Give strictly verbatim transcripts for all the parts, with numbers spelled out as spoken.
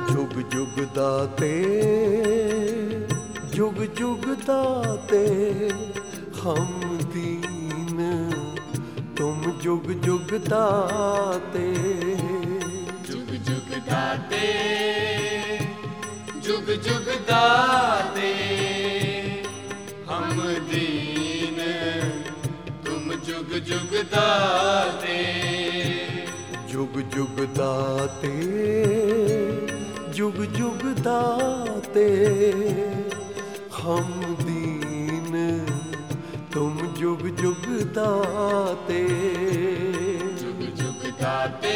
जुग जुग दाते जुग जुग दाते हम दीन तुम जुग जुग दाते। जुग जुग दाते जुग जुग दाते हम दीन तुम जुग जुग दाते। जुग जुग दाते जुग जुग दाते हम दीन तुम जुग जुग दाते। जुग जुग दाते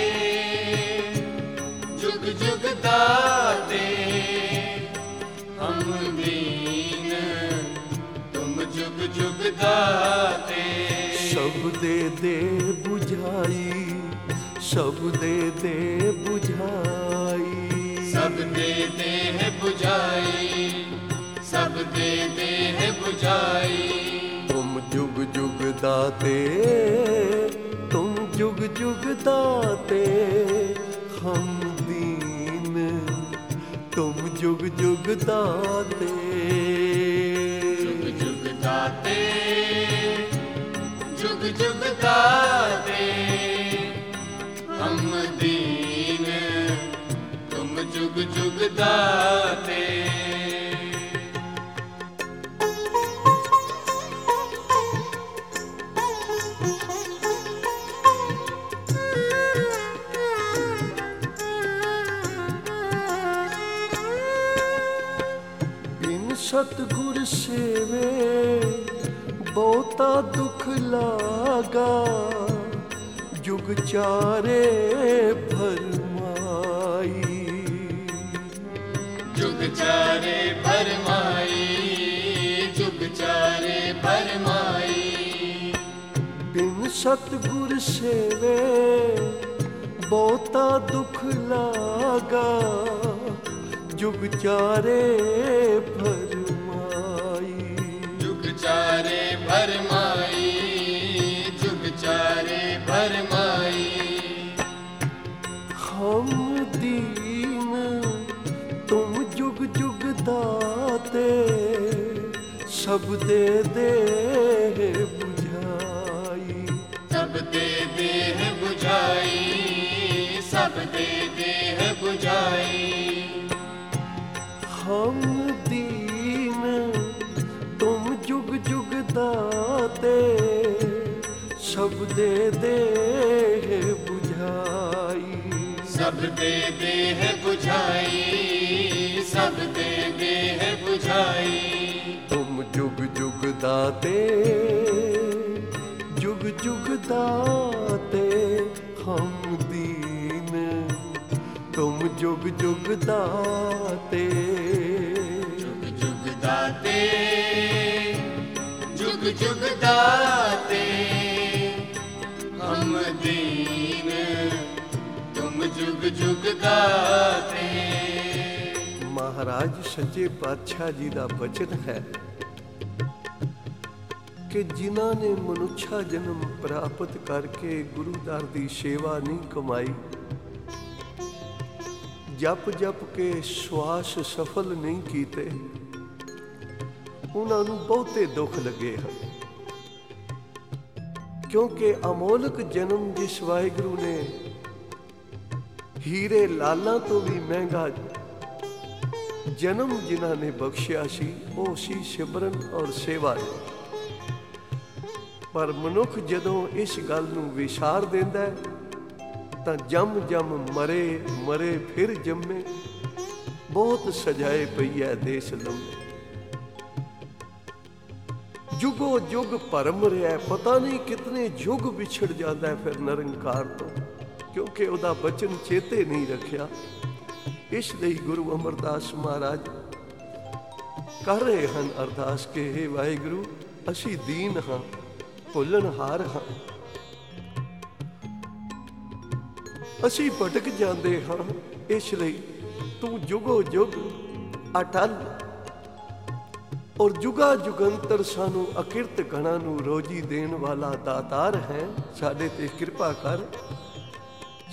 जुग जुग दाते हम दीन तुम जुग जुग दाते। सब दे दे बुझाई सब दे दे बुझाई सब दे दे है बुझाई सब दे दे है बुझाई। तुम जुग जुग दाते तुम जुग जुग दाते हम दीन तुम जुग जुग दाते। जुग जुग दाते जुग जुग दाते हम दीन तुम जुग जुग दाते। बिन सतगुर सेवे बहुता दुख लागा जुग चारे भरमाई। जुग चारे भरमाई जुग चारे भरमाई। बिन सतगुर सेवे बहुता दुख लागा जुग चारे भरमाई। जुग चारे भरमाई जुग चारे भरमाई। हम दीन तुम जुग जुग दाते सब दे दे बुझाई सब दे दे है बुझाई सब दे दे है बुझाई। हम दीन तुम जुग जुग दाते सब दे दे बुझाई सब दे दे है बुझाई सब दे दे है बुझाई। तुम जुग जुग दाते जुग जुग दाते हम दीन तुम जुग जुग दाते। जुग जुग दाते जुग जुग दाते हम दीन तुम जुग जुग दाते। महाराज सच्चे पातशाह जी ਦਾ ਬਚਨ ਹੈ ਕਿ ਜਿਨ੍ਹਾਂ ਨੇ ਮਨੁੱਖਾ ਜਨਮ ਪ੍ਰਾਪਤ ਕਰਕੇ ਗੁਰੂ ਦਰ ਦੀ ਸੇਵਾ ਨਹੀਂ ਕਮਾਈ ਜਪ ਜਪ ਕੇ ਸਵਾਸ ਸਫਲ ਨਹੀਂ ਕੀਤੇ ਉਹਨਾਂ ਨੂੰ ਬਹੁਤੇ ਦੁੱਖ ਲੱਗੇ ਹਨ ਕਿਉਂਕਿ ਅਮੋਲਕ ਜਨਮ ਜਿਸ ਵਾਹਿਗੁਰੂ ਨੇ ਹੀਰੇ ਲਾਲਾਂ ਤੋਂ ਵੀ ਮਹਿੰਗਾ ਜਨਮ ਜਿਨ੍ਹਾਂ ਨੇ ਬਖਸ਼ਿਆ ਸੀ ਉਹ ਸੀ ਸਿਮਰਨ ਔਰ ਸੇਵਾ। ਪਰ ਮਨੁੱਖ ਜਦੋਂ ਇਸ ਗੱਲ ਨੂੰ ਵਿਸਾਰ ਦਿੰਦਾ ਤਾਂ ਜੰਮ ਜੰਮ ਮਰੇ ਮਰੇ ਫਿਰ ਜੰਮੇ ਬਹੁਤ ਸਜਾਏ ਪਈ ਹੈ ਦੇਸ ਲੰਮੇ। ਜੁਗੋ ਜੁਗ ਭਰਮ ਰਿਹਾ ਪਤਾ ਨਹੀਂ ਕਿਤਨੇ ਯੁੱਗ ਵਿਛੜ ਜਾਂਦਾ ਫਿਰ ਨਿਰੰਕਾਰ ਤੋਂ ਕਿਉਂਕਿ ਉਹਦਾ ਬਚਨ ਚੇਤੇ ਨਹੀਂ ਰੱਖਿਆ। ਇਸ ਲਈ ਗੁਰੂ ਅਮਰਦਾਸ ਮਹਾਰਾਜ ਕਰ ਰਹੇ ਹਨ ਅਰਦਾਸ ਕਿ ਹੇ ਵਾਹਿਗੁਰੂ ਅਸੀਂ ਦੀਨ ਹਾਂ ਭੁੱਲਣਹਾਰ ਹਾਂ ਅਸੀਂ ਭਟਕ ਜਾਂਦੇ ਹਾਂ ਇਸ ਲਈ ਤੂੰ ਜੁਗੋ ਜੁਗ ਅਟਲ ਔਰ ਜੁਗਾ ਜੁਗੰਤਰ ਸਾਨੂੰ ਅਕਿਰਤ ਗਣਾਂ ਨੂੰ ਰੋਜੀ ਦੇਣ ਵਾਲਾ ਦਾਤਾਰ ਹੈ ਸਾਡੇ ਤੇ ਕਿਰਪਾ ਕਰ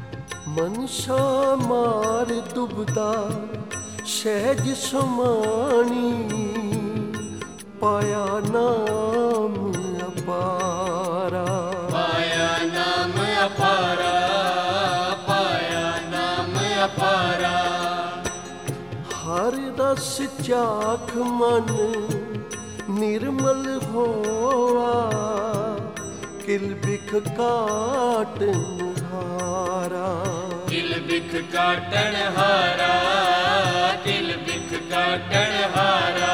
ਛਾਂ ਮਾਰ ਦੁਬਦਾ ਸਹਿਜ ਸਮਾਣੀ, ਪਾਇਆ ਨਾਮ ਅਪਾਰਾ। ਪਾਇਆ ਨਾਮ ਅਪਾਰਾ, ਪਾਇਆ ਨਾਮ ਅਪਾਰਾ। ਹਰ ਰਸ ਚਾਖ ਮਨ ਨਿਰਮਲ ਹੋਆ, ਕਿਲ ਬਿਖ ਕਾਟਨ ਹਾਰਾ। ਕਿਲ ਬਿਖ ਕਾਟਣ ਹਾਰਾ, ਕਿਲ ਬਿਖ ਕਾਟਣ ਹਾਰਾ।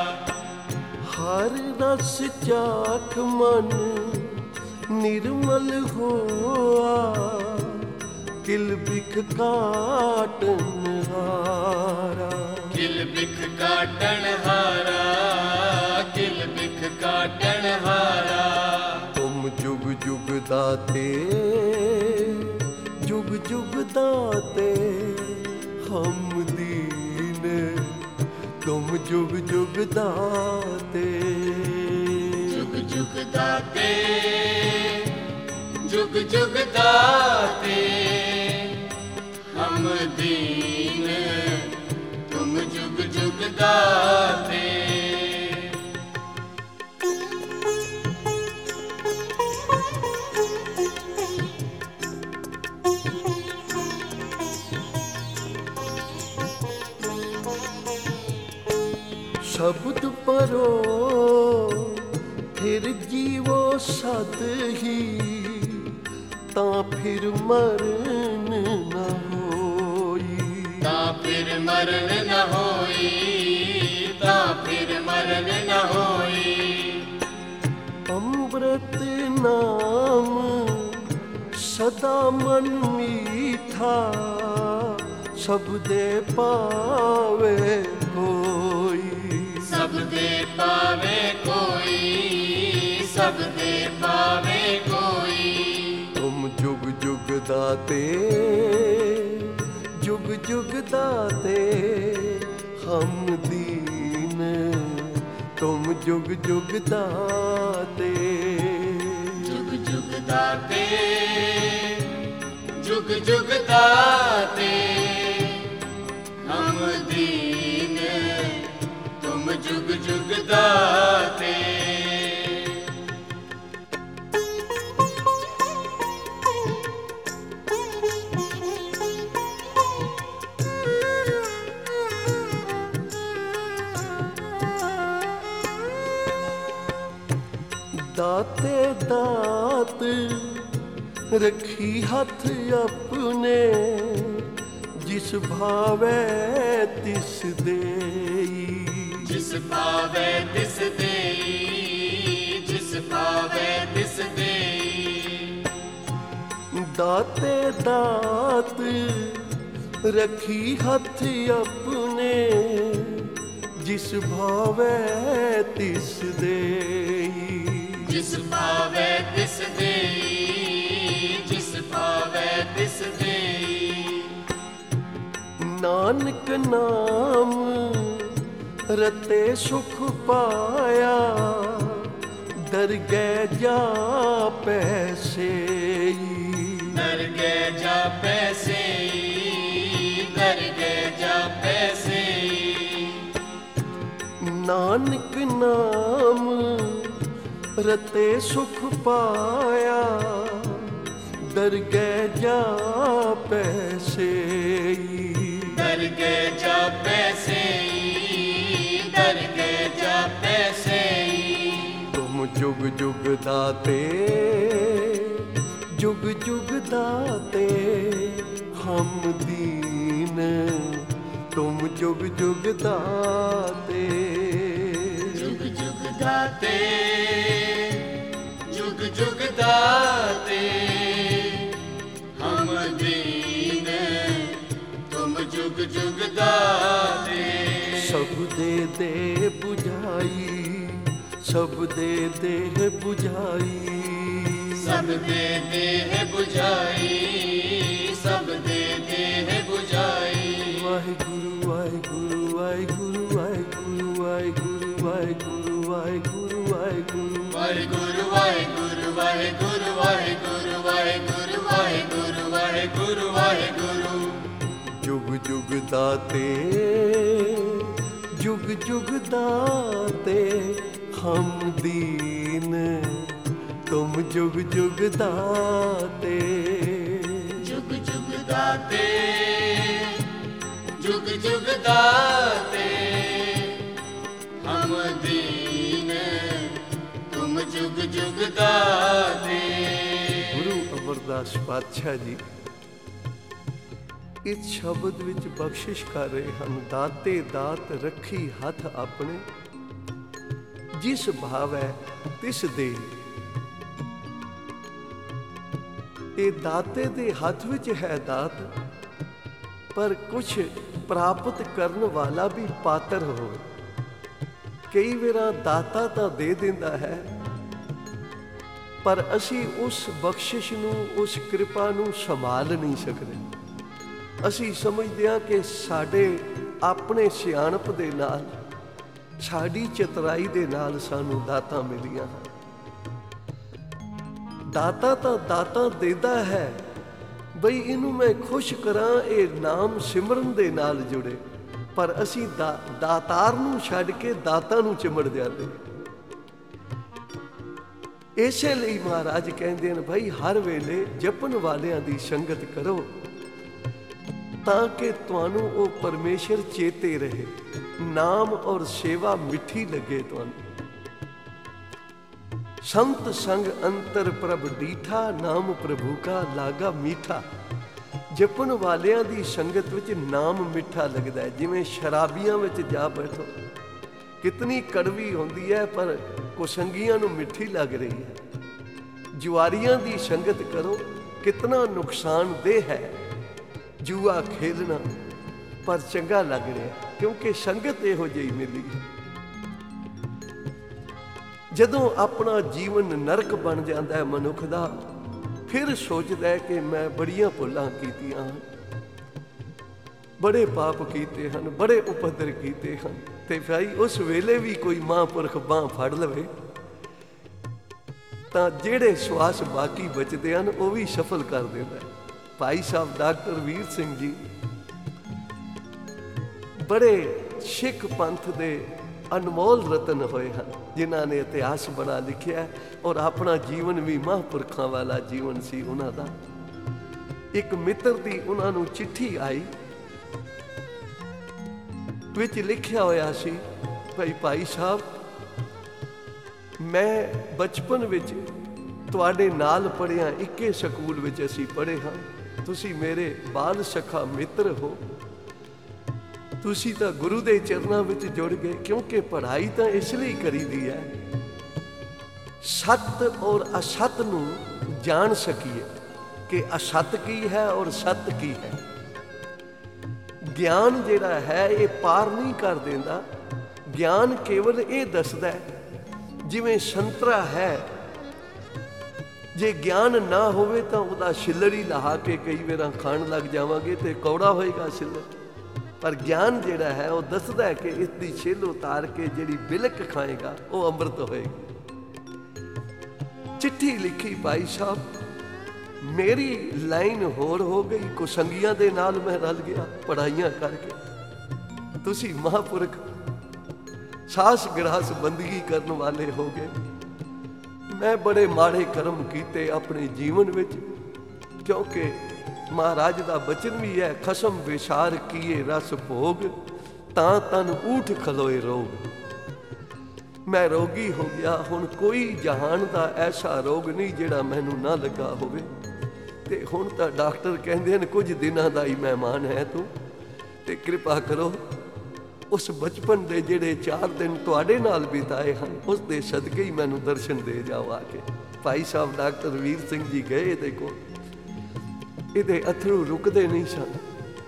ਹਰ ਰਸ ਚਾਖ ਮਨ ਨਿਰਮਲ ਹੋਆ, ਕਿਲ ਬਿਖ ਕਾਟਨ ਹਾਰਾ। ਕਿਲ ਬਿਖ ਕਾਟਣ ਹਾਰਾ, ਕਿਲ ਬਿਖ ਕਾਟਣ ਹਾਰਾ। ਤੁਮ ਜੁਗ ਜੁਗ ਦਾਤੇ, ਜੁਗ ਜੁਗ ਦਾਤੇ ਹਮ ਦੀਨ, ਤੁਮ ਜੁਗ ਜੁਗ ਦਾਤੇ। ਜੁਗ ਜੁਗ ਦਾਤੇ, ਜੁਗ ਜੁਗ ਦਾਤੇ ਹਮ ਦੀਨ, ਤੁਮ ਜੁਗ ਜੁਗ ਦਾਤੇ। ਸ਼ਬਦ ਪਰੋ ਫਿਰ ਜੀਵੋ ਸਦ ਹੀ, ਤਾਂ ਫਿਰ ਮਰਨ ਨ ਹੋਈ। ਤਾਂ ਫਿਰ ਮਰਨ ਨ ਹੋਈ, ਤਾਂ ਫਿਰ ਮਰਨ ਨ ਹੋਈ। ਅੰਮ੍ਰਿਤ ਨਾਮ ਸਦਾ ਮਨ ਮੀਠਾ, ਸਭ ਦੇ ਪਾਵੇ ਕੋਈ। ਸਭ ਦੇ ਪਾਵੇ ਕੋਈ, ਸਭ ਦੇ ਪਾਵੇ ਕੋਈ। ਤੁਮ ਜੁਗ ਜੁਗ ਦਾਤੇ, ਜੁਗ ਜੁਗ ਦਾਤੇ ਹਮ ਦੀਨ, ਤੁਮ ਜੁਗ ਜੁਗ ਦਾਤੇ। ਜੁਗ ਜੁਗ ਦਾਤੇ, ਜੁਗ ਜੁਗ ਦਾਤੇ ਹਮ ਦੀਨ, ਤੁਮ ਜੁਗ ਜੁਗ ਦਾਤੇ। ਦਾਤੇ ਦਾਤ ਰੱਖੀ ਹੱਥ ਆਪਣੇ, ਜਿਸ ਭਾਵੈ ਤਿਸ ਦੇਈ। ਜਿਸ ਭਾਵੈ ਤਿਸ ਦੇਈ, ਜਿਸ ਭਾਵੈ ਤਿਸ ਦੇਈ। ਦਾਤੇ ਦਾਤ ਰੱਖੀ ਹੱਥ ਆਪਣੇ, ਜਿਸ ਭਾਵੈ ਤਿਸ ਦੇਈ। ਜਿਸ ਭਾਵੈ ਤਿਸ ਦੇਈ, ਜਿਸ ਭਾਵੈ ਤਿਸ ਦੇਈ। ਨਾਨਕ ਨਾਮ ਰਤੇ ਸੁਖ ਪਾਇਆ, ਦਰਗਹਿ ਜਾਪੈ ਸੇਈ। ਦਰਗਹਿ ਜਾਪੈ ਸੇਈ, ਦਰਗਹਿ ਜਾਪੈ ਸੇਈ। ਨਾਨਕ ਨਾਮ ਰਤੇ ਸੁਖ ਪਾਇਆ, ਦਰਗਹਿ ਜਾਪੈ ਸੇਈ। ਦਰਗਹਿ ਜਾਪੈ ਸੇਈ, ਦਰਗਹਿ ਜਾਪੈ ਸੇਈ। ਤੁਮ ਜੁਗ ਜੁਗ ਦਾਤੇ, ਜੁਗ ਜੁਗ ਦਾਤੇ ਹਮ ਦੀਨ, ਤੁਮ ਜੁਗ ਜੁਗ ਦਾਤੇ। ਜੁਗ ਜੁਗ ਦਾਤੇ, ਜੁਗ ਜੁਗ ਦਾਤੇ ਹਮ ਦੀਨ, ਤੁਮ ਜੁਗ ਜੁਗ ਦਾਤੇ। ਸਭ ਦੇ ਦੇ 부ਝਾਈ, ਸਭ ਦੇ ਦੇਹ 부ਝਾਈ। ਸਭ ਦੇ ਦੇਹ 부ਝਾਈ, ਸਭ ਦੇ ਦੇਹ 부ਝਾਈ। ਵਾਹਿਗੁਰੂ ਵਾਹਿਗੁਰੂ ਵਾਹਿਗੁਰੂ ਵਾਹਿਗੁਰੂ ਵਾਹਿਗੁਰੂ ਵਾਹਿਗੁਰੂ ਵਾਹਿਗੁਰੂ ਵਾਹਿਗੁਰੂ ਵਾਹਿਗੁਰੂ ਵਾਹਿਗੁਰੂ ਵਾਹਿਗੁਰੂ ਵਾਹਿਗੁਰੂ ਵਾਹਿਗੁਰੂ ਵਾਹਿਗੁਰੂ ਵਾਹਿਗੁਰੂ ਵਾਹਿਗੁਰੂ। दाते जुग जुग दाते हम दीन तुम जुग जुग दाते जुग जुग दाते जुग जुग दाते हम दीन तुम जुग जुग दाते। गुरु अमरदास पातशाह जी इस शब्द विच बख्शिश कर रहे हैं, दाते दात रखी हथ अपने, जिस भाव है तिस दे। ये दाते दे हथ विच है दात, पर कुछ प्राप्त करने वाला भी पात्र हो। कई वेरा दाता तो दे दिंदा है, पर असी उस बख्शिश नूं, उस कृपा नूं संभाल नहीं सकते। ਅਸੀਂ ਸਮਝਦੇ ਹਾਂ ਕਿ ਸਾਡੇ ਆਪਣੇ ਸਿਆਣਪ ਦੇ ਨਾਲ, ਸਾਡੀ ਚਤਰਾਈ ਦੇ ਨਾਲ ਸਾਨੂੰ ਦਾਤਾਂ ਮਿਲੀਆਂ ਹਨ। ਦਾਤਾ ਤਾਂ ਦਾਤਾ ਦੇਦਾ ਹੈ, ਬਈ ਇਹਨੂੰ ਮੈਂ ਖੁਸ਼ ਕਰਾਂ, ਇਹ ਨਾਮ ਸਿਮਰਨ ਦੇ ਨਾਲ ਜੁੜੇ। ਪਰ ਅਸੀਂ ਦਾ ਦਾਤਾਰ ਨੂੰ ਛੱਡ ਕੇ ਦਾਤਾ ਨੂੰ ਚਿਮੜ ਜਾਂਦੇ। ਇਸੇ ਲਈ ਮਹਾਰਾਜ ਕਹਿੰਦੇ ਨੇ, ਭਾਈ ਹਰ ਵੇਲੇ ਜਪਣ ਵਾਲਿਆਂ ਦੀ ਸੰਗਤ ਕਰੋ, ਤਾਂ ਕਿ ਤੁਹਾਨੂੰ ਉਹ ਪਰਮੇਸ਼ਰ ਚੇਤੇ ਰਹੇ, ਨਾਮ ਔਰ ਸੇਵਾ ਮਿੱਠੀ ਲੱਗੇ ਤੁਹਾਨੂੰ। ਸੰਤ ਸੰਗ ਅੰਤਰ ਪ੍ਰਭ ਡੀਠਾ, ਨਾਮ ਪ੍ਰਭੂ ਕਾ ਲਾਗਾ ਮੀਠਾ। ਜਪਣ ਵਾਲਿਆਂ ਦੀ ਸੰਗਤ ਵਿੱਚ ਨਾਮ ਮਿੱਠਾ ਲੱਗਦਾ ਹੈ। ਜਿਵੇਂ ਸ਼ਰਾਬੀਆਂ ਵਿੱਚ ਜਾ ਬੈਠੋ, ਕਿਤਨੀ ਕੜਵੀ ਹੁੰਦੀ ਹੈ, ਪਰ ਕੁਸੰਗੀਆਂ ਨੂੰ ਮਿੱਠੀ ਲੱਗ ਰਹੀ ਹੈ। ਜੁਆਰੀਆਂ ਦੀ ਸੰਗਤ ਕਰੋ, ਕਿਤਨਾ ਨੁਕਸਾਨਦੇਹ ਹੈ ਜੂਆ ਖੇਲਣਾ, ਪਰ ਚੰਗਾ ਲੱਗ ਰਿਹਾ, ਕਿਉਂਕਿ ਸੰਗਤ ਇਹੋ ਜਿਹੀ ਮਿਲੀ ਹੈ। ਜਦੋਂ ਆਪਣਾ ਜੀਵਨ ਨਰਕ ਬਣ ਜਾਂਦਾ ਹੈ ਮਨੁੱਖ ਦਾ, ਫਿਰ ਸੋਚਦਾ ਹੈ ਕਿ ਮੈਂ ਬੜੀਆਂ ਭੁੱਲਾਂ ਕੀਤੀਆਂ ਹਨ, ਬੜੇ ਪਾਪ ਕੀਤੇ ਹਨ, ਬੜੇ ਉਪਦਰ ਕੀਤੇ ਹਨ। ਤੇ ਭਾਈ ਉਸ ਵੇਲੇ ਵੀ ਕੋਈ ਮਹਾਂਪੁਰਖ ਬਾਂਹ ਫੜ ਲਵੇ ਤਾਂ ਜਿਹੜੇ ਸਵਾਸ ਬਾਕੀ ਬਚਦੇ ਹਨ ਉਹ ਵੀ ਸਫਲ ਕਰ ਦਿੰਦਾ ਹੈ। ਭਾਈ ਸਾਹਿਬ ਡਾਕਟਰ ਵੀਰ ਸਿੰਘ ਜੀ ਬੜੇ ਸਿੱਖ ਪੰਥ ਦੇ ਅਨਮੋਲ ਰਤਨ ਹੋਏ ਹਨ, ਜਿਨ੍ਹਾਂ ਨੇ ਇਤਿਹਾਸ ਬਣਾ ਲਿਖਿਆ, ਔਰ ਆਪਣਾ ਜੀਵਨ ਵੀ ਮਹਾਂਪੁਰਖਾਂ ਵਾਲਾ ਜੀਵਨ ਸੀ ਉਹਨਾਂ ਦਾ। ਇੱਕ ਮਿੱਤਰ ਦੀ ਉਹਨਾਂ ਨੂੰ ਚਿੱਠੀ ਆਈ, ਵਿੱਚ ਲਿਖਿਆ ਹੋਇਆ ਸੀ, ਭਾਈ ਭਾਈ ਸਾਹਿਬ ਮੈਂ ਬਚਪਨ ਵਿੱਚ ਤੁਹਾਡੇ ਨਾਲ ਪੜ੍ਹਿਆ, ਇੱਕੇ ਸਕੂਲ ਵਿੱਚ ਅਸੀਂ ਪੜ੍ਹੇ ਹਾਂ, ਤੁਸੀਂ ਮੇਰੇ ਬਾਲ ਸਖਾ ਮਿੱਤਰ ਹੋ, ਤੁਸੀਂ ਤਾਂ ਗੁਰੂ ਦੇ ਚਰਨਾਂ ਵਿੱਚ ਜੁੜ ਗਏ। ਕਿਉਂਕਿ ਪੜ੍ਹਾਈ ਤਾਂ ਇਸ ਲਈ ਕਰੀਦੀ ਹੈ, ਸੱਤ ਔਰ ਅਸਤ ਨੂੰ ਜਾਣ ਸਕੀਏ ਕਿ ਅਸਤ ਕੀ ਹੈ ਔਰ ਸੱਤ ਕੀ ਹੈ। ਗਿਆਨ ਜਿਹੜਾ ਹੈ ਇਹ ਪਾਰ ਨਹੀਂ ਕਰ ਦਿੰਦਾ, ਗਿਆਨ ਕੇਵਲ ਇਹ ਦੱਸਦਾ ਜਿਵੇਂ ਸੰਤਰਾ ਹੈ, ਜੇ ਗਿਆਨ ਨਾ ਹੋਵੇ ਤਾਂ ਉਹਦਾ ਛਿੱਲੜ ਹੀ ਲਹਾ ਕੇ ਕਈ ਵਾਰਾਂ ਖਾਣ ਲੱਗ ਜਾਵਾਂਗੇ ਤੇ ਕੌੜਾ ਹੋਏਗਾ ਛਿੱਲੜ। ਪਰ ਗਿਆਨ ਜਿਹੜਾ ਹੈ ਉਹ ਦੱਸਦਾ ਕਿ ਇਸ ਦੀ ਛਿੱਲ ਉਤਾਰ ਕੇ ਜਿਹੜੀ ਬਿਲਕ ਖਾਏਗਾ ਉਹ ਅੰਮ੍ਰਿਤ ਹੋਏਗੀ। ਚਿੱਠੀ ਲਿਖੀ ਭਾਈ ਸਾਹਿਬ, ਮੇਰੀ ਲਾਈਨ ਹੋਰ ਹੋ ਗਈ, ਕੁਸੰਗੀਆਂ ਦੇ ਨਾਲ ਮੈਂ ਰਲ ਗਿਆ ਪੜ੍ਹਾਈਆਂ ਕਰਕੇ। ਤੁਸੀਂ ਮਹਾਂਪੁਰਖ ਸਾਸ ਗ੍ਰਾਸ ਬੰਦਗੀ ਕਰਨ ਵਾਲੇ ਹੋ ਗਏ। ਮੈਂ ਬੜੇ ਮਾੜੇ ਕਰਮ ਕੀਤੇ ਆਪਣੇ ਜੀਵਨ ਵਿੱਚ, ਕਿਉਂਕਿ ਮਹਾਰਾਜ ਦਾ ਬਚਨ ਵੀ ਹੈ, ਖਸਮ ਵਿਸਾਰ ਕੀਏ ਰਸ ਭੋਗ, ਤਾਂ ਤਨ ਊਠ ਖਲੋਏ ਰੋਗ। ਮੈਂ ਰੋਗੀ ਹੋ ਗਿਆ, ਹੁਣ ਕੋਈ ਜਹਾਨ ਦਾ ਐਸਾ ਰੋਗ ਨਹੀਂ ਜਿਹੜਾ ਮੈਨੂੰ ਨਾ ਲੱਗਾ ਹੋਵੇ। ਤੇ ਹੁਣ ਤਾਂ ਡਾਕਟਰ ਕਹਿੰਦੇ ਨੇ ਕੁਝ ਦਿਨਾਂ ਦਾ ਹੀ ਮਹਿਮਾਨ ਹੈ ਤੂੰ, ਤੇ ਕਿਰਪਾ ਕਰੋ ਉਸ ਬਚਪਨ ਦੇ ਜਿਹੜੇ ਚਾਰ ਦਿਨ ਤੁਹਾਡੇ ਨਾਲ ਬਿਤਾਏ ਹਨ, ਉਸ ਦੇ ਸਦਕੇ ਹੀ ਮੈਨੂੰ ਦਰਸ਼ਨ ਦੇ ਜਾਓ ਆ ਕੇ। ਭਾਈ ਸਾਹਿਬ ਡਾਕਟਰ ਵੀਰ ਸਿੰਘ ਜੀ ਗਏ ਇਹਦੇ ਕੋਲ, ਇਹਦੇ ਅਥਰੂ ਰੁਕਦੇ ਨਹੀਂ ਸਨ।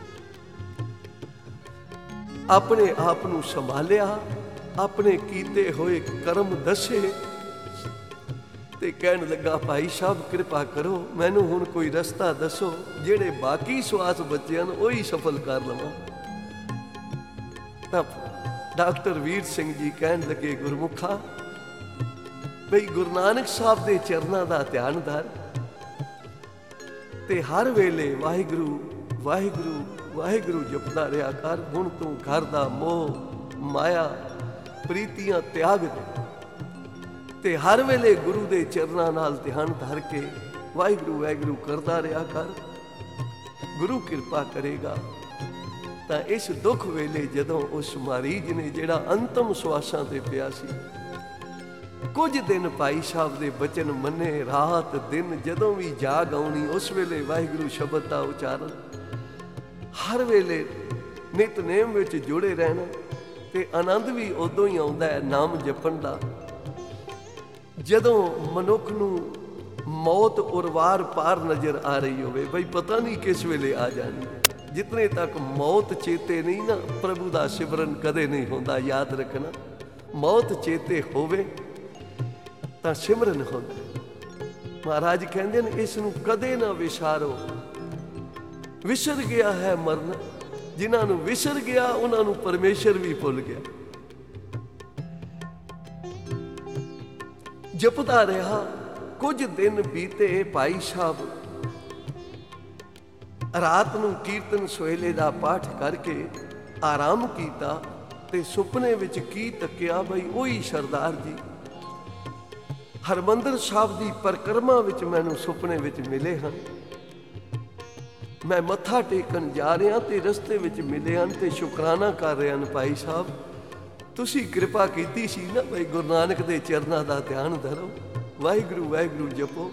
ਆਪਣੇ ਆਪ ਨੂੰ ਸੰਭਾਲਿਆ, ਆਪਣੇ ਕੀਤੇ ਹੋਏ ਕਰਮ ਦੱਸੇ ਤੇ ਕਹਿਣ ਲੱਗਾ, ਭਾਈ ਸਾਹਿਬ ਕਿਰਪਾ ਕਰੋ, ਮੈਨੂੰ ਹੁਣ ਕੋਈ ਰਸਤਾ ਦੱਸੋ, ਜਿਹੜੇ ਬਾਕੀ ਸਵਾਸ ਬੱਚੇ ਹਨ ਉਹੀ ਸਫਲ ਕਰ ਲਵਾਂ। ਤਾਂ ਡਾਕਟਰ ਵੀਰ ਸਿੰਘ ਜੀ ਕਹਿਣ ਲੱਗੇ, ਗੁਰਮੁਖਾ ਬਈ ਗੁਰੂ ਨਾਨਕ ਸਾਹਿਬ ਦੇ ਚਰਨਾਂ ਦਾ ਧਿਆਨ ਧਰ ਤੇ ਹਰ ਵੇਲੇ ਵਾਹਿਗੁਰੂ ਵਾਹਿਗੁਰੂ ਵਾਹਿਗੁਰੂ ਜਪਦਾ ਰਿਹਾ ਕਰ। ਹੁਣ ਤੂੰ ਘਰ ਦਾ ਮੋਹ ਮਾਇਆ ਪ੍ਰੀਤੀਆਂ ਤਿਆਗ ਦੇ ਤੇ ਹਰ ਵੇਲੇ ਗੁਰੂ ਦੇ ਚਰਨਾਂ ਨਾਲ ਧਿਆਨ ਧਰ ਕੇ ਵਾਹਿਗੁਰੂ ਵਾਹਿਗੁਰੂ ਕਰਦਾ ਰਿਹਾ ਕਰ। ਗੁਰੂ ਕਿਰਪਾ ਕਰੇਗਾ ਤਾਂ ਇਸ ਦੁੱਖ ਵੇਲੇ ਜਦੋਂ ਉਸ ਮਰੀਜ਼ ਨੇ ਜਿਹੜਾ ਅੰਤਮ ਸਵਾਸਾਂ ਤੇ ਪਿਆ ਸੀ, ਕੁਝ ਦਿਨ ਭਾਈ ਸਾਹਿਬ ਦੇ ਬਚਨ ਮੰਨੇ, ਰਾਤ ਦਿਨ ਜਦੋਂ ਵੀ ਜਾਗ ਆਉਣੀ ਉਸ ਵੇਲੇ ਵਾਹਿਗੁਰੂ ਸ਼ਬਦ ਦਾ ਉਚਾਰਨ, ਹਰ ਵੇਲੇ ਨਿਤਨੇਮ ਵਿੱਚ ਜੁੜੇ ਰਹਿਣਾ ਤੇ ਆਨੰਦ ਵੀ ਉਦੋਂ ਹੀ ਆਉਂਦਾ ਹੈ ਨਾਮ ਜਪਣ ਦਾ ਜਦੋਂ ਮਨੁੱਖ ਨੂੰ ਮੌਤ ਉਰਵਾਰ ਪਾਰ ਨਜ਼ਰ ਆ ਰਹੀ ਹੋਵੇ। ਬਈ ਪਤਾ ਨਹੀਂ ਕਿਸ ਵੇਲੇ ਆ ਜਾਣੀ। ਜਿਤਨੇ ਤੱਕ ਮੌਤ ਚੇਤੇ ਨਹੀਂ ਨਾ, ਪ੍ਰਭੂ ਦਾ ਸਿਮਰਨ ਕਦੇ ਨਹੀਂ ਹੁੰਦਾ। ਯਾਦ ਰੱਖਣਾ, ਮੌਤ ਚੇਤੇ ਹੋਵੇ ਤਾਂ ਸਿਮਰਨ ਹੁੰਦਾ। ਮਹਾਰਾਜ ਕਹਿੰਦੇ ਨੇ ਇਸ ਨੂੰ ਕਦੇ ਨਾ ਵਿਸਾਰੋ। ਵਿਸਰ ਗਿਆ ਹੈ ਮਰਨ, ਜਿਨ੍ਹਾਂ ਨੂੰ ਵਿਸਰ ਗਿਆ ਉਹਨਾਂ ਨੂੰ ਪਰਮੇਸ਼ਰ ਵੀ ਭੁੱਲ ਗਿਆ। ਜਪਦਾ ਰਿਹਾ। ਕੁਝ ਦਿਨ ਬੀਤੇ, ਭਾਈ ਸਾਹਿਬ ਰਾਤ ਨੂੰ ਕੀਰਤਨ ਸੋਹਲੇ ਦਾ ਪਾਠ ਕਰਕੇ ਆਰਾਮ ਕੀਤਾ ਤੇ ਸੁਪਨੇ ਵਿੱਚ ਕੀ ਤੱਕਿਆ, ਬਈ ਉਹੀ ਸਰਦਾਰ ਜੀ ਹਰਮੰਦਰ ਸਾਹਿਬ ਦੀ ਪਰਿਕਰਮਾ ਵਿੱਚ ਮੈਨੂੰ ਸੁਪਨੇ ਵਿੱਚ ਮਿਲੇ ਹਨ। ਮੈਂ ਮੱਥਾ ਟੇਕਣ ਜਾ ਰਿਹਾ ਤੇ ਰਸਤੇ ਵਿੱਚ ਮਿਲੇ ਹਨ ਤੇ ਸ਼ੁਕਰਾਨਾ ਕਰ ਰਹੇ ਹਨ, ਭਾਈ ਸਾਹਿਬ ਤੁਸੀਂ ਕਿਰਪਾ ਕੀਤੀ ਸੀ ਨਾ ਬਈ ਗੁਰੂ ਨਾਨਕ ਦੇ ਚਰਨਾਂ ਦਾ ਧਿਆਨ ਧਰੋ, ਵਾਹਿਗੁਰੂ ਵਾਹਿਗੁਰੂ ਜਪੋ।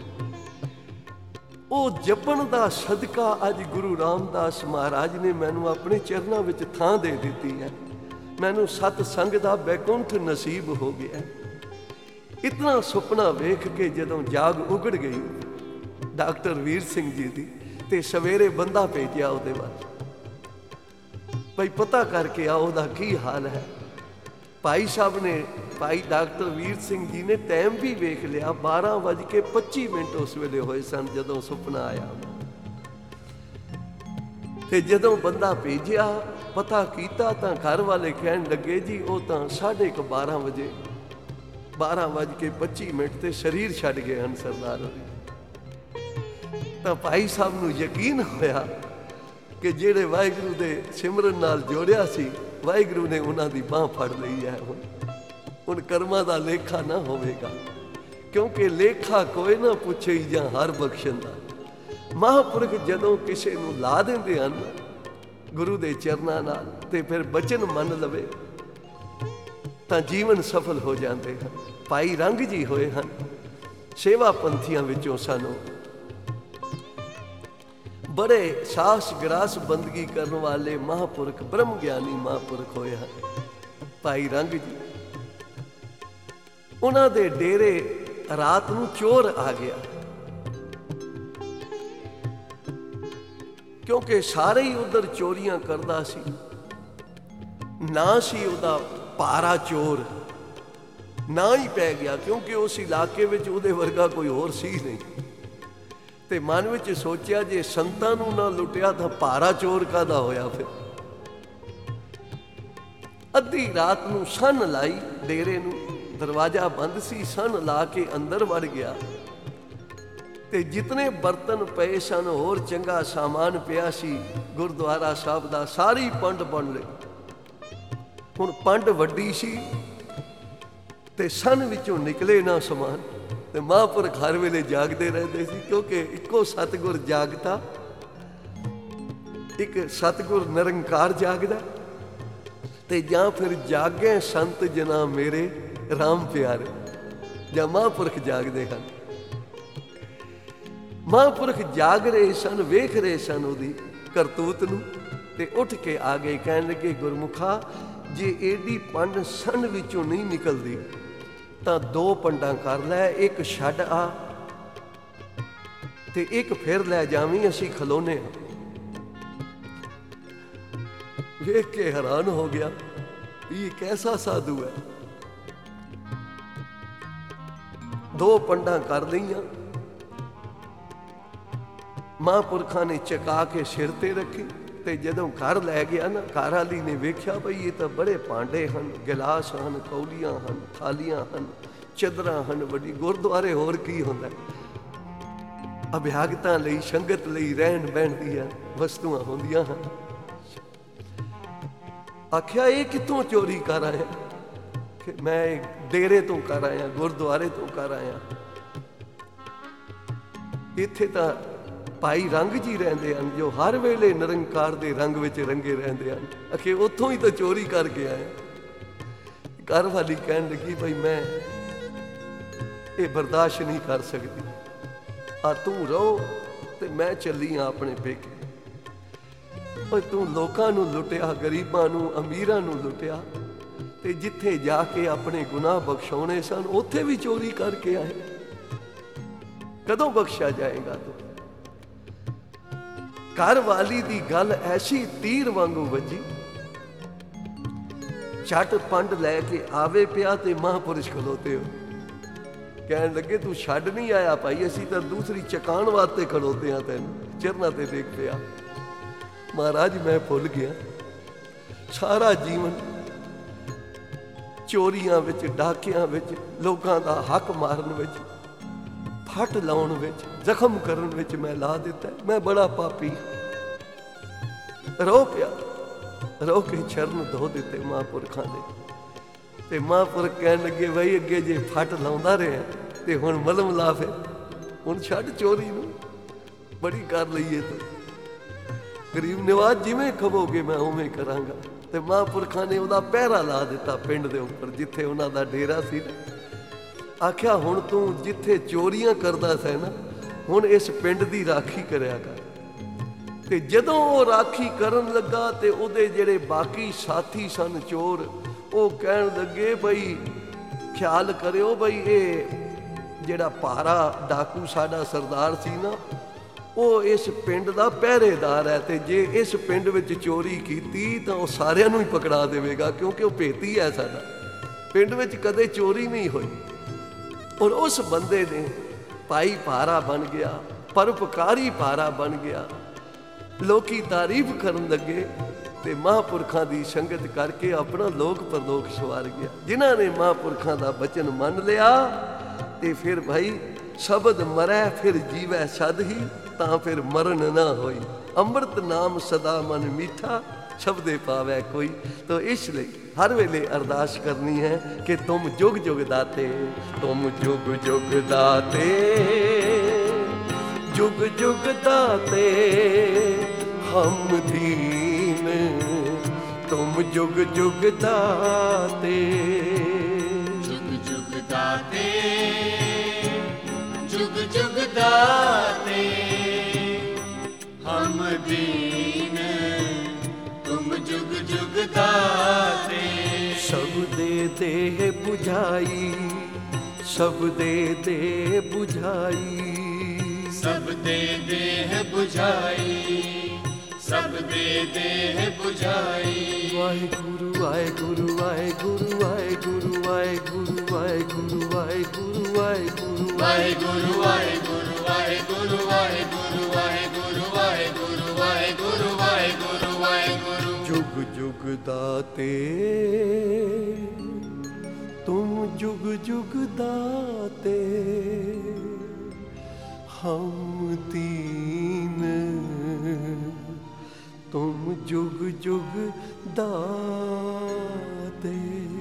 ਉਹ ਜਪਣ ਦਾ ਸਦਕਾ ਅੱਜ ਗੁਰੂ ਰਾਮਦਾਸ ਮਹਾਰਾਜ ਨੇ ਮੈਨੂੰ ਆਪਣੇ ਚਰਨਾਂ ਵਿੱਚ ਥਾਂ ਦੇ ਦਿੱਤੀ ਹੈ। ਮੈਨੂੰ ਸਤ ਸੰਗ ਦਾ ਬੈਕੁੰਠ ਨਸੀਬ ਹੋ ਗਿਆ। ਇਤਨਾ ਸੁਪਨਾ ਵੇਖ ਕੇ ਜਦੋਂ ਜਾਗ ਉਗੜ ਗਈ ਡਾਕਟਰ ਵੀਰ ਸਿੰਘ ਜੀ ਦੀ, ਤੇ ਸਵੇਰੇ ਬੰਦਾ ਭੇਜਿਆ ਉਹਦੇ ਵੱਲ, ਭਾਈ ਪਤਾ ਕਰਕੇ ਆ ਉਹਦਾ ਕੀ ਹਾਲ ਹੈ। ਭਾਈ ਸਾਹਿਬ ਨੇ, ਭਾਈ ਡਾਕਟਰ ਵੀਰ ਸਿੰਘ ਜੀ ਨੇ ਟਾਈਮ ਵੀ ਵੇਖ ਲਿਆ, ਬਾਰਾਂ ਵੱਜ ਕੇ ਪੱਚੀ ਮਿੰਟ ਉਸ ਵੇਲੇ ਹੋਏ ਸਨ ਜਦੋਂ ਸੁਪਨਾ ਆਇਆ। ਤੇ ਜਦੋਂ ਬੰਦਾ ਭੇਜਿਆ, ਪਤਾ ਕੀਤਾ ਤਾਂ ਘਰ ਵਾਲੇ ਕਹਿਣ ਲੱਗੇ ਜੀ ਉਹ ਤਾਂ ਸਾਢੇ ਕੁ ਬਾਰਾਂ ਵਜੇ ਬਾਰਾਂ ਵੱਜ ਕੇ ਪੱਚੀ ਮਿੰਟ ਤੇ ਸਰੀਰ ਛੱਡ ਗਏ ਹਨ ਸਰਦਾਰ। ਤਾਂ ਭਾਈ ਸਾਹਿਬ ਨੂੰ ਯਕੀਨ ਹੋਇਆ ਕਿ ਜਿਹੜੇ ਵਾਹਿਗੁਰੂ ਦੇ ਸਿਮਰਨ ਨਾਲ ਜੋੜਿਆ ਸੀ, ਵਾਹਿਗੁਰੂ ਨੇ ਉਹਨਾਂ ਦੀ ਬਾਂਹ ਫੜ ਲਈ ਹੈ। ਹੁਣ ਹੁਣ ਕਰਮਾਂ ਦਾ ਲੇਖਾ ਨਾ ਹੋਵੇਗਾ, ਕਿਉਂਕਿ ਲੇਖਾ ਕੋਈ ਨਾ ਪੁੱਛੇ ਜਾਂ ਹਰ ਬਖਸ਼ਣ ਦਾ। ਮਹਾਂਪੁਰਖ ਜਦੋਂ ਕਿਸੇ ਨੂੰ ਲਾ ਦਿੰਦੇ ਹਨ ਗੁਰੂ ਦੇ ਚਰਨਾਂ ਨਾਲ ਤੇ ਫਿਰ ਬਚਨ ਮੰਨ ਲਵੇ ਤਾਂ ਜੀਵਨ ਸਫਲ ਹੋ ਜਾਂਦੇ ਹਨ। ਭਾਈ ਰੰਗ ਜੀ ਹੋਏ ਹਨ ਸੇਵਾ ਪੰਥੀਆਂ ਵਿੱਚੋਂ, ਸਾਨੂੰ ਬੜੇ ਸਾਹਸ ਗਰਾਸ ਬੰਦਗੀ ਕਰਨ ਵਾਲੇ ਮਹਾਂਪੁਰਖ, ਬ੍ਰਹਮ ਗਿਆਨੀ ਮਹਾਂਪੁਰਖ ਹੋਏ ਹਨ ਭਾਈ ਰੰਗ ਜੀ। ਉਹਨਾਂ ਦੇ ਡੇਰੇ ਰਾਤ ਨੂੰ ਚੋਰ ਆ ਗਿਆ, ਕਿਉਂਕਿ ਸਾਰੇ ਹੀ ਉਧਰ ਚੋਰੀਆਂ ਕਰਦਾ ਸੀ। ਨਾ ਸੀ ਉਹਦਾ ਭਾਰਾ ਚੋਰ, ਨਾ ਹੀ ਪੈ ਗਿਆ, ਕਿਉਂਕਿ ਉਸ ਇਲਾਕੇ ਵਿੱਚ ਉਹਦੇ ਵਰਗਾ ਕੋਈ ਹੋਰ ਸੀ ਨਹੀਂ। ਤੇ ਮਨ ਵਿੱਚ ਸੋਚਿਆ ਜੇ ਸੰਤਾਂ ਨੂੰ ਨਾ ਲੁੱਟਿਆ ਤਾਂ ਭਾਰਾ ਚੋਰ ਕਾਹਦਾ ਹੋਇਆ। ਫਿਰ ਅੱਧੀ ਰਾਤ ਨੂੰ ਸੰਨ ਲਾਈ, ਡੇਰੇ ਨੂੰ ਦਰਵਾਜ਼ਾ ਬੰਦ ਸੀ, ਸੰਨ ਲਾ ਕੇ ਅੰਦਰ ਵੜ ਗਿਆ ਤੇ ਜਿਤਨੇ ਬਰਤਨ ਪਏ ਸਨ, ਹੋਰ ਚੰਗਾ ਸਾਮਾਨ ਪਿਆ ਸੀ ਗੁਰਦੁਆਰਾ ਸਾਹਿਬ ਦਾ, ਸਾਰੀ ਪੰਡ ਬਣ ਲਈ। ਹੁਣ ਪੰਡ ਵੱਡੀ ਸੀ ਤੇ ਸੰਨ ਵਿੱਚੋਂ ਨਿਕਲੇ ਨਾ ਸਮਾਨ। ਤੇ ਮਹਾਂਪੁਰਖ ਹਰ ਵੇਲੇ ਜਾਗਦੇ ਰਹਿੰਦੇ ਸੀ, ਕਿਉਂਕਿ ਇੱਕੋ ਸਤਿਗੁਰ ਜਾਗਦਾ, ਇੱਕ ਸਤਿਗੁਰ ਨਿਰੰਕਾਰ ਜਾਗਦਾ, ਤੇ ਜਾਂ ਫਿਰ ਜਾਗੇ ਸੰਤ ਜਨਾ ਮੇਰੇ ਰਾਮ ਪਿਆਰੇ, ਜਾਂ ਮਹਾਂਪੁਰਖ ਜਾਗਦੇ ਹਨ। ਮਹਾਂਪੁਰਖ ਜਾਗ ਰਹੇ ਸਨ, ਵੇਖ ਰਹੇ ਸਨ ਉਹਦੀ ਕਰਤੂਤ ਨੂੰ, ਤੇ ਉੱਠ ਕੇ ਆ ਗਏ। ਕਹਿਣ ਲੱਗੇ ਗੁਰਮੁਖਾ, ਜੇ ਏਡੀ ਪੰਡ ਸੰਨ ਵਿੱਚੋਂ ਨਹੀਂ ਨਿਕਲਦੀ ਤਾਂ ਦੋ ਪੰਡਾਂ ਕਰ ਲੈ, ਇੱਕ ਛੱਡ ਆ ਤੇ ਇੱਕ ਫਿਰ ਲੈ ਜਾਵੀਂ, ਅਸੀਂ ਖਲੋਨੇ ਹਾਂ। ਵੇਖ ਕੇ ਹੈਰਾਨ ਹੋ ਗਿਆ, ਇਹ ਕੈਸਾ ਸਾਧੂ ਹੈ। ਦੋ ਪੰਡਾਂ ਕਰ ਲਈਆਂ, ਮਹਾਂਪੁਰਖਾਂ ਨੇ ਚਕਾ ਕੇ ਸਿਰ ਤੇ ਰੱਖੀ। ਤੇ ਜਦੋਂ ਘਰ ਲੈ ਗਿਆ ਨਾ, ਘਰ ਵਾਲੀ ਨੇ ਵੇਖਿਆ ਬਈ ਇਹ ਤਾਂ ਬੜੇ ਭਾਂਡੇ ਹਨ, ਗਿਲਾਸ ਹਨ, ਕੌਲੀਆਂ ਹਨ, ਥਾਲੀਆਂ ਹਨ, ਚਾਦਰਾਂ ਹਨ। ਵੱਡੀ ਗੁਰਦੁਆਰੇ ਹੋਰ ਕੀ ਹੁੰਦਾ, ਅਭਿਆਗਤਾਂ ਲਈ, ਸੰਗਤ ਲਈ ਰਹਿਣ ਬਹਿਣ ਦੀਆਂ ਵਸਤੂਆਂ ਹੁੰਦੀਆਂ ਹਨ। आख्या ये कितों चोरी कर आया? कि मैं डेरे तो कर आया, गुरुद्वारे तो कर आया। इत्थे तां भाई रंग जी रहिंदे हन जो हर वेले निरंकार दे रंग विच रंगे रहिंदे हन। आखे उत्थों ही तो चोरी करके आया। घर वाली कहन लगी भाई मैं ये बर्दाश्त नहीं कर सकती, आ तू रहो ते मैं चली हाँ अपने पेके। और तू लोकां नूं लुटिया, गरीबां नूं, अमीरां नूं लुटिया, ते जिथे जाके अपने गुनाह बख्शाने सन उत्थे भी चोरी करके आए। कदों बख्शा जाएगा तू? घर वाली दी गल ऐसी तीर वांगू वजी, छट पंड लैके आवे पिया ते महापुरुष खलोते हो। कहन लगे तू छड़ नहीं आया भाई, असी तो दूसरी चकान वास्ते खलोते हैं, तेन चरना ते देख पिया। महाराज मैं भुल गया, सारा जीवन चोरियां विच, डाकियां विच, लोकां दा हक मारन विच, फट लाउण विच, जख्म करन विच मैं ला दिता। मैं बड़ा पापी। रो पिया, रो के चरण धो दिते महापुरखां दे। ते महापुरख कहन लगे बई अगे जे फट लाउंदा रहा ते हुण मलम ला, फिर हुण छड्ड चोरी नूं, बड़ी कर लईए तू। गरीब निवाज जिवें खवोगे मैं उवें करांगा। ते महापुरखां ने उहदा पहरा ला दिता पिंड दे उपर जिथे उहनां दा डेरा सी। आख्या हुण तू जिथे चोरियां करदा सै ना, हुण इस पिंड दी राखी करया कर। ते जदों वो राखी करन लगा ते उहदे जिहड़े बाकी साथी सन चोर, वो कहन लगे बई ख्याल करियो बई ये जिहड़ा पारा डाकू साडा सरदार सी ना, वो इस पिंड दा पहरेदार है, ते जे इस पिंड विच चोरी कीती तां वो सारिआं नूं ही पकड़ा देवेगा, क्योंकि वो भेती है साडा, पिंड विच कदे चोरी नहीं होई। और उस बंदे ने भाई पारा बन गया, परोपकारी पारा बन गया। लोकी तारीफ करन लगे ते महापुरखां दी संगत करके अपना लोक परलोक सवार गया। जिन्हां ने महापुरखां दा बचन मन लिया ते फिर भाई शब्द मरै फिर जीवै सद ही, तां फिर मरण ना होई। अमृत नाम सदा मन मीठा, शब्दे पावै कोई। तो इसलिए हर वेले अरदास करनी है कि तुम जुग जुग दाते, तुम जुग जुग दाते, जुग जुग दाते हम दीन, तुम जुग जुग दाते, जुग जुग दाते, जुग जुग दाते हम दीन, तुम जुग जुग दाते। सब दे दे बुझाई, सब दे दे बुझाई, सब दे दे बुझाई, सब दे दे बुझाई। वाहेगुरु वाहेगुरु वाहेगुरु वाहेगुरु वाहेगुरु वाहेगुरु वाहेगुरु वाहेगुरु वाहेगुरु वाहेगुरु वाहेगुरु वाहेगुरु वाहेगुरु वाहेगुरु वाहेगुरु वाहेगुरु वाहेगुरु। जुग जुग दाते, तुम जुग जुग दाते हम दीन, तुम जुग जुग दाते।